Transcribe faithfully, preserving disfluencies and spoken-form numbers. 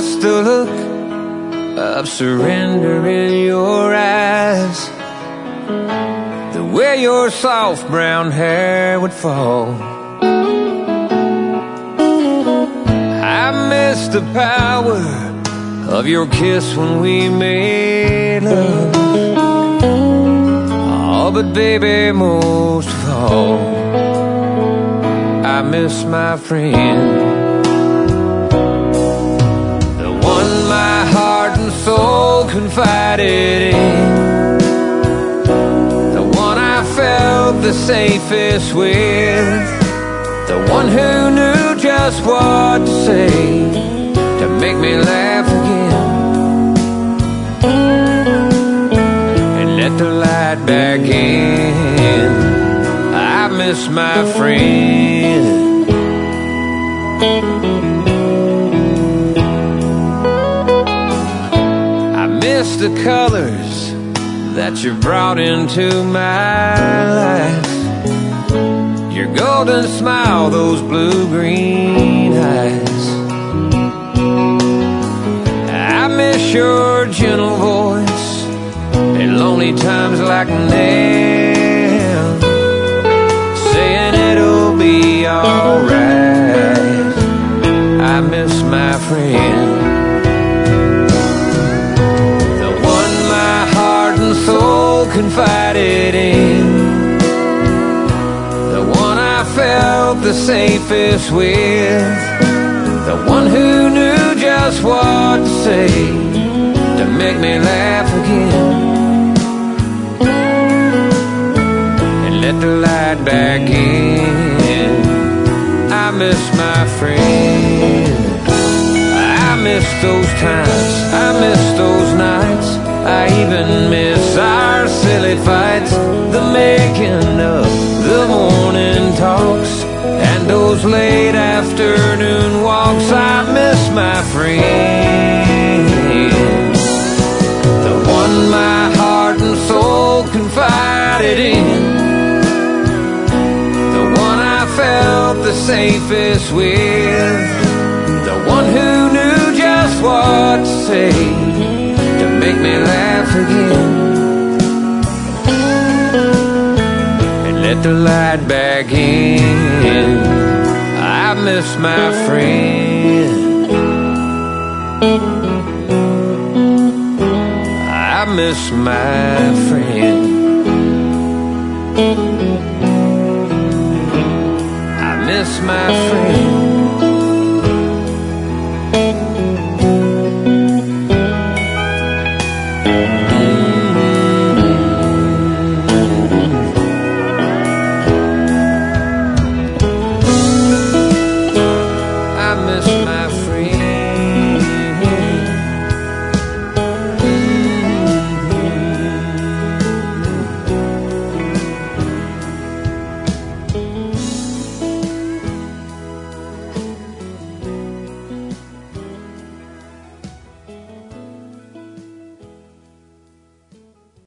miss the look of surrender in your eyes, the way your soft brown hair would fall. I miss the power of your kiss when we made love. Oh, but baby, most of all, I miss my friend, my heart and soul confided in, the one I felt the safest with, the one who knew just what to say to make me laugh again and let the light back in. I miss my friend. The colors that you brought into my life, your golden smile, those blue-green eyes. I miss your gentle voice at lonely times like now, saying it'll be alright. I miss my friend, soul confided in, the one I felt the safest with, the one who knew just what to say to make me laugh again and let the light back in. I miss my friend. I miss those times, I miss those nights, I even miss our silly fights, the making of the morning talks, and those late afternoon walks. I miss my friend, the one my heart and soul confided in, the one I felt the safest with, the one who knew just what to say to make me laugh again and let the light back in. I miss my friend, I miss my friend, I miss my friend.